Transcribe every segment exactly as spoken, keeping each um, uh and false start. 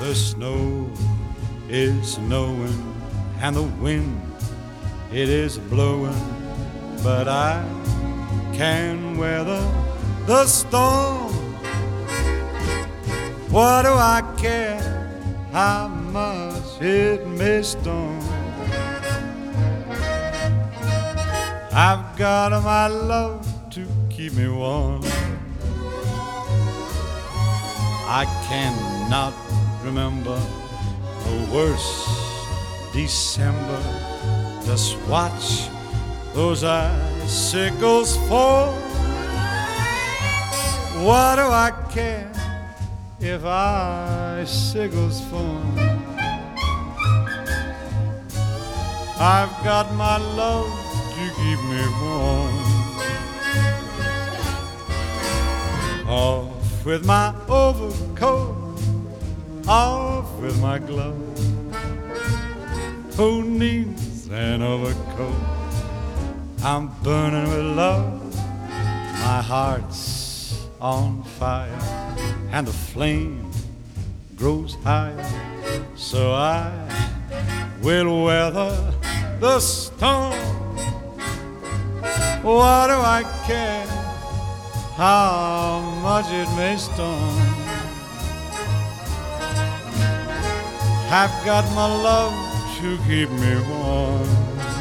The snow is snowing and the wind, it is blowing, but I can weather the storm. What do I care how much it may storm? I've got my love to keep me warm. I cannot remember a worse December. Just watch those icicles fall. What do I care if icicles fall? I've got my love to keep me warm. Off with my overcoat, off with my gloves. Who needs an overcoat? I'm burning with love. My heart's on fire and the flame grows higher, so I will weather the storm. What do I care how much it may storm? I've got my love to keep me warm.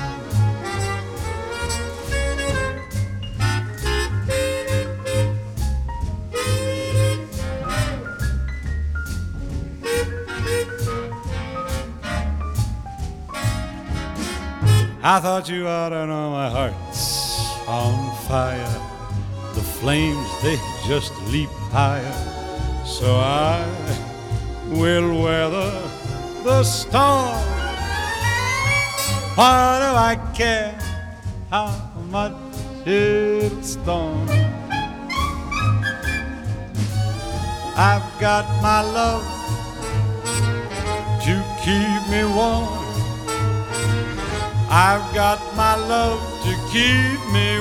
I thought you ought to know my heart's on fire. The flames, they just leap higher, so I will weather the storm. Why do I care how much it'll storm? I've got my love to keep me warm. I've got my love to keep me